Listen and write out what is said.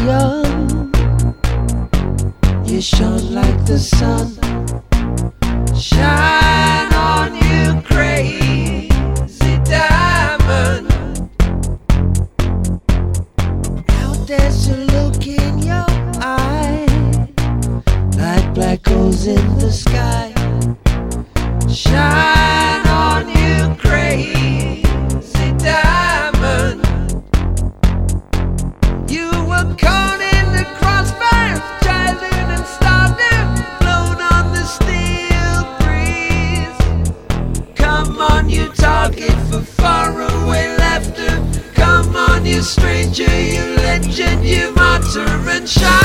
young, you shone like the sun. Shine on, you crazy diamond. Now there's a look in your eye, like black holes in the sky. Shine on, you crazy diamond. You were caught in the crossfire of childhood and stardom, blown on the steel breeze. Come on, you target for faraway laughter. Come on, you stranger, you legend, you martyr, and shine.